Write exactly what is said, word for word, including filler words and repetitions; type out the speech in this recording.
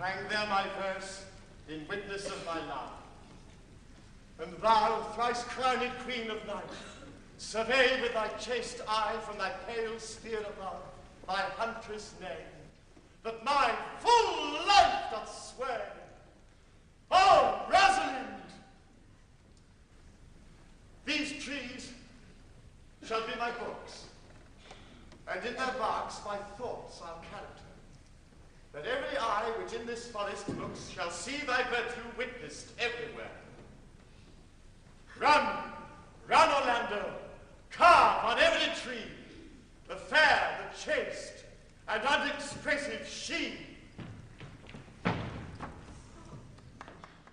Hang there my verse in witness of my love. And thou, thrice crowned queen of night, survey with thy chaste eye from thy pale sphere above thy huntress name, that my full life doth sway. Oh, Rosalind! These trees shall be my books, and in their barks my thoughts are character, that every eye which in this forest looks shall see thy virtue witnessed everywhere.